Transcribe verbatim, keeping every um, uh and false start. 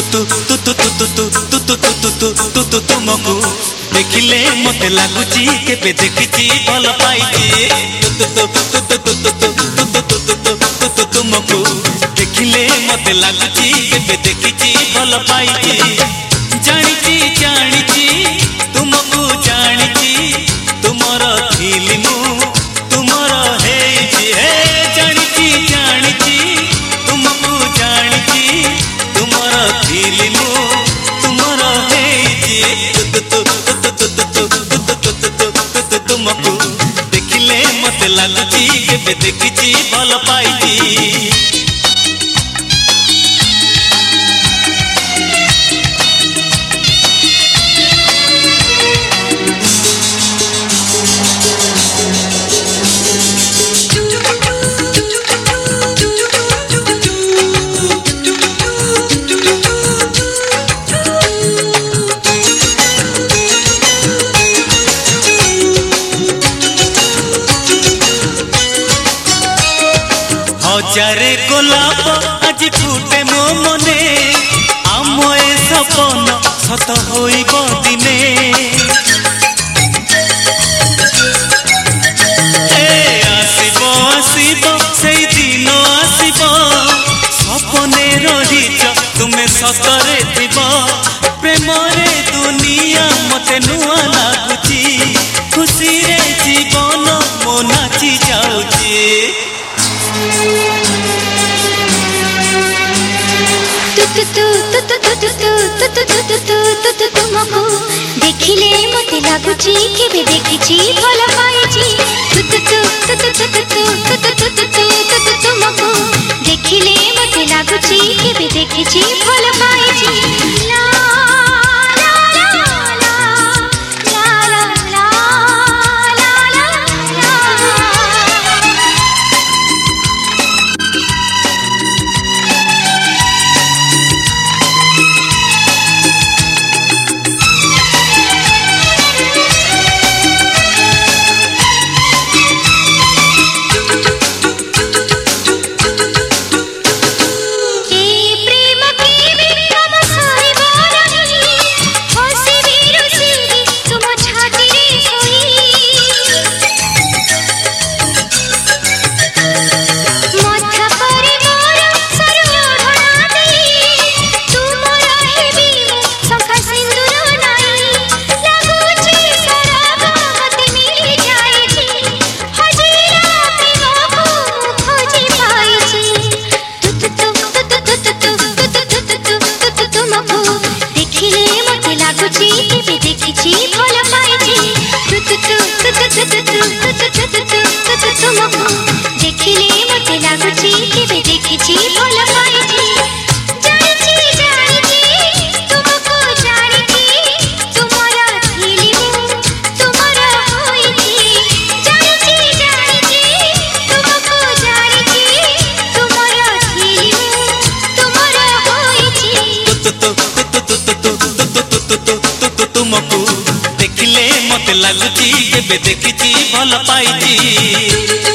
तुमको देखिले मते लागुची केबे देखिची भल पाइची तुमको देखिले मते लागुची केबे देखिची भल पाइची जानिची जानिची तुमको जानिची तुमर थिली मु तुमर हेची हे जानिची जानिची तुमको जानिची तुमर थिली मु तुमर हेची तुमको देखिले मते लागुची केबे देखिची भल पाइची हजारे गोलाप आज फुटे मो मने आम ए सपन सत होइब दिने ए आसिब आसिब सेई दिन आसिब सपने रहिच तुमे सतरे थिब प्रेम रे दुनिया मते नुआ लागुची खुशी रे जीवन मो नाची जाउची तुमको देखिले मते लागुची केबे देखिची भल पाइची तुमको देखिले मते लागुची केबे देखिची भल पाइची तुमको देखिले मते लागुची केबे देखिची भल पाइची जानिची जानिची तुमको जानिची तुमर थिली मु तुमर होइची जानिची जानिची तुमको जानिची तुमर थिली मु तुमर होइची तुमको देखिले मते लागुची केबे देखिची भल पाइची।